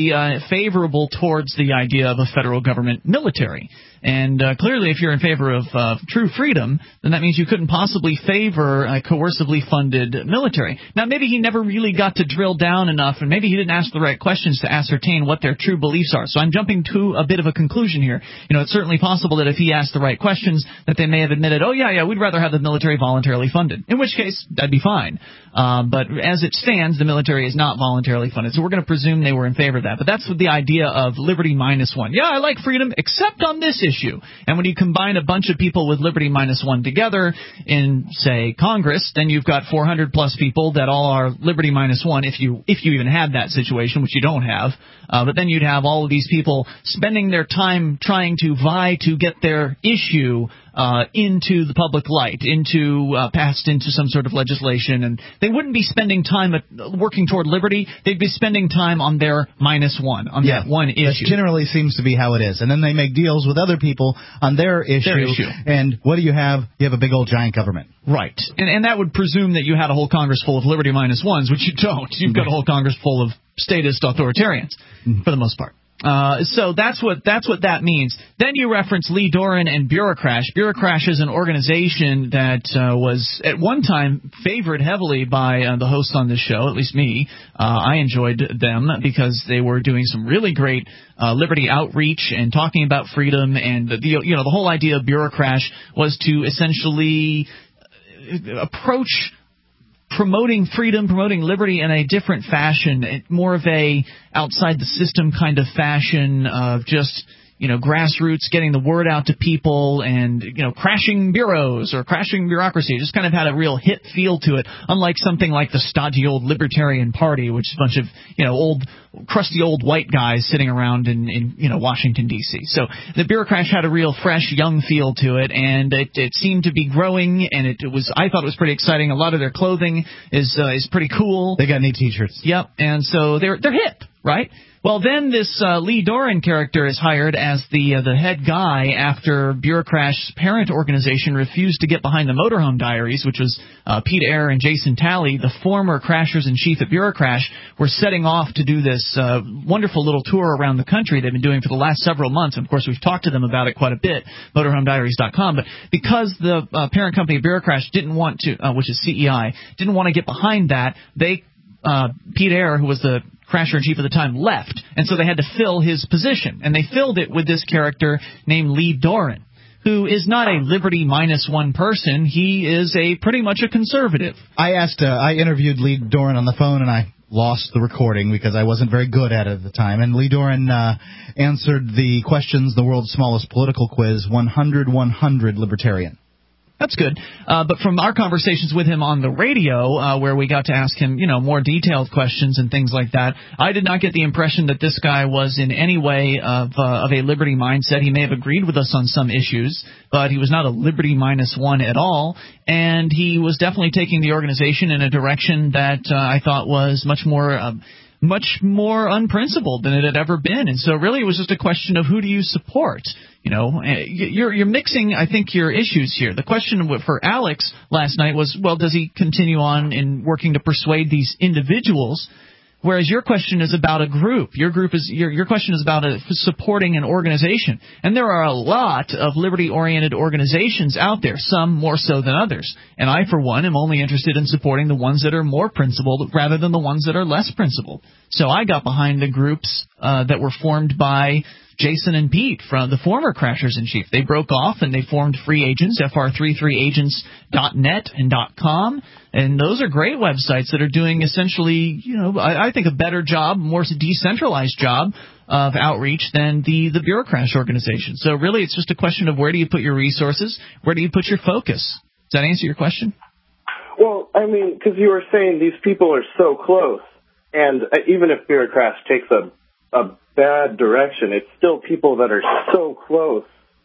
favorable towards the idea of a federal government military. And uh, clearly, if you're in favor of uh, true freedom, then that means you couldn't possibly favor a coercively funded military. Now, maybe he never really got to drill down enough, and maybe he didn't ask the right questions to ascertain what their true beliefs are. So I'm jumping to a bit of a conclusion here. You know, it's certainly possible that if he asked the right questions, that they may have admitted, oh, yeah, yeah, we'd rather have the military voluntarily funded, in which case, that'd be fine. Um, but as it stands, the military is not voluntarily funded, so we're going to presume they were in favor of that. But that's the idea of liberty minus one. Yeah, I like freedom, except on this issue. And when you combine a bunch of people with liberty minus one together in, say, Congress, then you've got four hundred plus people that all are liberty minus one, if you if you even had that situation, which you don't have. Uh, but then you'd have all of these people spending their time trying to vie to get their issue uh, into the public light, into uh, passed into some sort of legislation, and they wouldn't be spending time at, working toward liberty. They'd be spending time on their minus one, on yeah, that one issue. That generally seems to be how it is. And then they make deals with other people on their issue. Their issue. And what do you have? You have a big old giant government. Right. And, and that would presume that you had a whole Congress full of liberty minus ones, which you don't. You've got a whole Congress full of statist authoritarians, for the most part. Uh, so that's what that's what that means. Then you reference Lee Doran and Bureaucrash. Bureaucrash is an organization that uh, was at one time favored heavily by uh, the hosts on this show, at least me. Uh, I enjoyed them because they were doing some really great uh, liberty outreach and talking about freedom. And the you know the whole idea of Bureaucrash was to essentially approach promoting freedom, promoting liberty in a different fashion, more of a outside the system kind of fashion of just, you know, grassroots, getting the word out to people and, you know, crashing bureaus or crashing bureaucracy. It just kind of had a real hit feel to it, unlike something like the stodgy old Libertarian Party, which is a bunch of, you know, old, crusty old white guys sitting around in, in you know, Washington, D C So the Bureaucrash had a real fresh, young feel to it, and it, it seemed to be growing, and it, it was, I thought it was pretty exciting. A lot of their clothing is uh, is pretty cool. They got neat T-shirts. Yep, and so they're they're hip, right? Well, then this uh, Lee Doran character is hired as the uh, the head guy after Bureaucrash's parent organization refused to get behind the Motorhome Diaries, which was uh, Pete Eyre and Jason Talley, the former crashers-in-chief at Bureaucrash, were setting off to do this uh, wonderful little tour around the country they've been doing for the last several months. And, of course, we've talked to them about it quite a bit, motorhome diaries dot com. But because the uh, parent company of Bureaucrash didn't want to, uh, which is C E I, didn't want to get behind that, they uh, Pete Eyre, who was the crasher-in-chief at the time, left, and so they had to fill his position, and they filled it with this character named Lee Doran, who is not a liberty minus one person. He is a pretty much a conservative. I asked, uh, I interviewed Lee Doran on the phone, and I lost the recording because I wasn't very good at it at the time. And Lee Doran uh, answered the questions, the world's smallest political quiz, one hundred one hundred libertarian. That's good. Uh, but from our conversations with him on the radio, uh, where we got to ask him, you know, more detailed questions and things like that, I did not get the impression that this guy was in any way of, uh, of a liberty mindset. He may have agreed with us on some issues, but he was not a liberty minus one at all. And he was definitely taking the organization in a direction that uh, I thought was much more uh, much more unprincipled than it had ever been. And so really it was just a question of who do you support? You know, you're you're mixing, I think, your issues here. The question for Alex last night was, well, does he continue on in working to persuade these individuals? Whereas your question is about a group. Your group is your your question is about a, supporting an organization. And there are a lot of liberty-oriented organizations out there, some more so than others. And I, for one, am only interested in supporting the ones that are more principled rather than the ones that are less principled. So I got behind the groups uh, that were formed by Jason and Pete from the former Crashers-in-Chief. They broke off and they formed Free Agents, F R thirty-three agents dot net and .com. And those are great websites that are doing essentially, you know, I, I think a better job, more decentralized job of outreach than the, the Bureaucrash organization. So really it's just a question of where do you put your resources, where do you put your focus. Does that answer your question? Well, I mean, because you were saying these people are so close, and even if Bureaucrash takes a, a bad direction, it's still people that are so close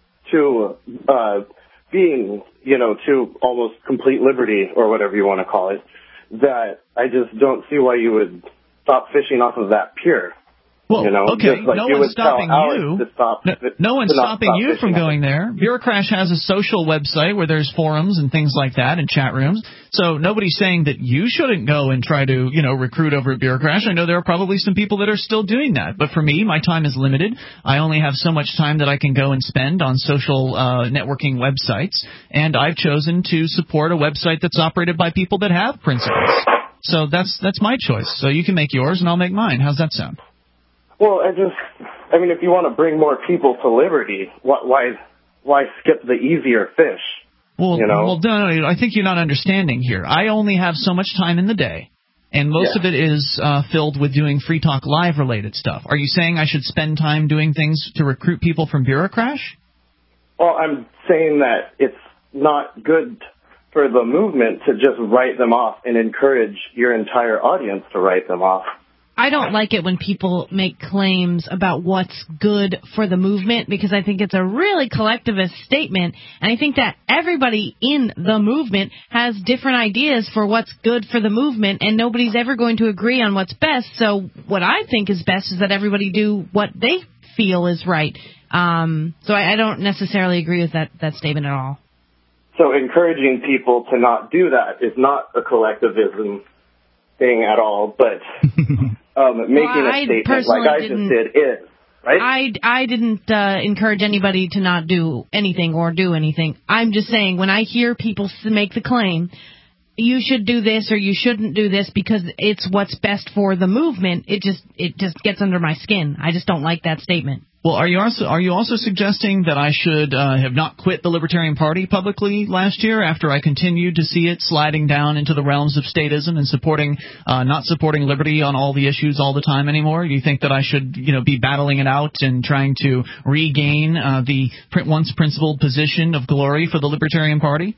to uh, being, you know, to almost complete liberty or whatever you want to call it, that I just don't see why you would stop fishing off of that pier. Well, you know, okay, just like no you one's would tell stopping Alex you. to stop, No, no one's to not stopping stop you from fishing. going there. Bureaucrash has a social website where there's forums and things like that and chat rooms. So nobody's saying that you shouldn't go and try to, you know, recruit over at Bureaucrash. I know there are probably some people that are still doing that. But for me, my time is limited. I only have so much time that I can go and spend on social uh, networking websites. And I've chosen to support a website that's operated by people that have principles. So that's that's my choice. So you can make yours and I'll make mine. How's that sound? Well, I just, I mean, if you want to bring more people to liberty, wh- why, why skip the easier fish? Well, you know? well, no, no, I think you're not understanding here. I only have so much time in the day, and most Yeah. of it is uh, filled with doing Free Talk Live related stuff. Are you saying I should spend time doing things to recruit people from Bureaucrash? Well, I'm saying that it's not good for the movement to just write them off and encourage your entire audience to write them off. I don't like it when people make claims about what's good for the movement because I think it's a really collectivist statement, and I think that everybody in the movement has different ideas for what's good for the movement, and nobody's ever going to agree on what's best. So what I think is best is that everybody do what they feel is right. Um, so I, I don't necessarily agree with that, that statement at all. So encouraging people to not do that is not a collectivism thing at all, but um, making well, a I statement like I just did is, right? I, I didn't uh, encourage anybody to not do anything or do anything. I'm just saying when I hear people make the claim, you should do this or you shouldn't do this because it's what's best for the movement, it just it just gets under my skin. I just don't like that statement. Well, are you also are you also suggesting that I should uh, have not quit the Libertarian Party publicly last year after I continued to see it sliding down into the realms of statism and supporting uh, not supporting liberty on all the issues all the time anymore? Do you think that I should, you know, be battling it out and trying to regain uh, the once principled position of glory for the Libertarian Party?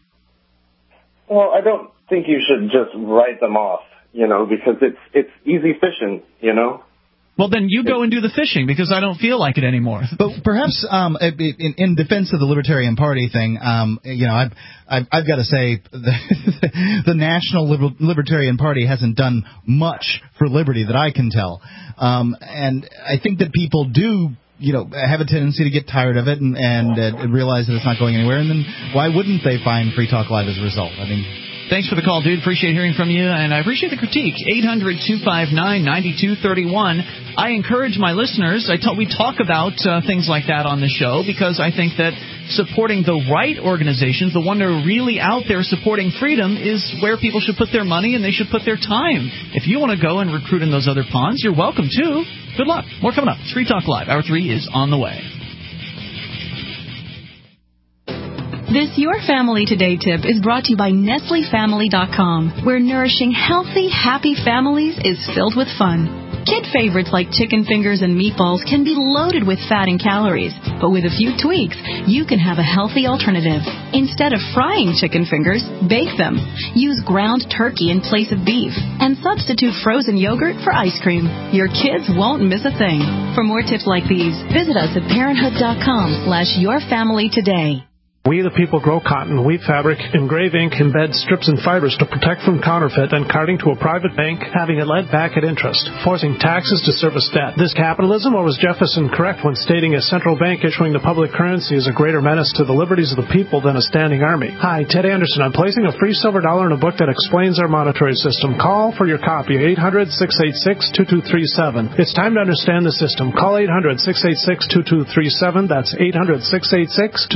Well, I don't think you should just write them off, you know, because it's it's easy fishing, you know. Well, then you go and do the fishing because I don't feel like it anymore. But perhaps um, in, in defense of the Libertarian Party thing, um, you know, I've, I've, I've got to say the, the National Liber- Libertarian Party hasn't done much for liberty that I can tell. Um, and I think that people do, you know, have a tendency to get tired of it and, and, uh, and realize that it's not going anywhere. And then why wouldn't they find Free Talk Live as a result? I mean... Thanks for the call, dude. Appreciate hearing from you, and I appreciate the critique. eight hundred two five nine nine two three one. I encourage my listeners, I t- we talk about uh, things like that on the show because I think that supporting the right organizations, the one that are really out there supporting freedom, is where people should put their money and they should put their time. If you want to go and recruit in those other ponds, you're welcome to. Good luck. More coming up. It's Free Talk Live. Hour three is on the way. This Your Family Today tip is brought to you by Nestle Family dot com, where nourishing healthy, happy families is filled with fun. Kid favorites like chicken fingers and meatballs can be loaded with fat and calories, but with a few tweaks, you can have a healthy alternative. Instead of frying chicken fingers, bake them. Use ground turkey in place of beef, and substitute frozen yogurt for ice cream. Your kids won't miss a thing. For more tips like these, visit us at parenthood dot com slash your family today. We the people grow cotton, weave fabric, engrave ink, embed strips and fibers to protect from counterfeit and carting to a private bank, having it lent back at interest, forcing taxes to service debt. This capitalism, or was Jefferson correct when stating a central bank issuing the public currency is a greater menace to the liberties of the people than a standing army? Hi, Ted Anderson. I'm placing a free silver dollar in a book that explains our monetary system. Call for your copy, eight hundred six eight six two two three seven. It's time to understand the system. Call eight hundred six eight six two two three seven. That's eight hundred six eight six two two three seven.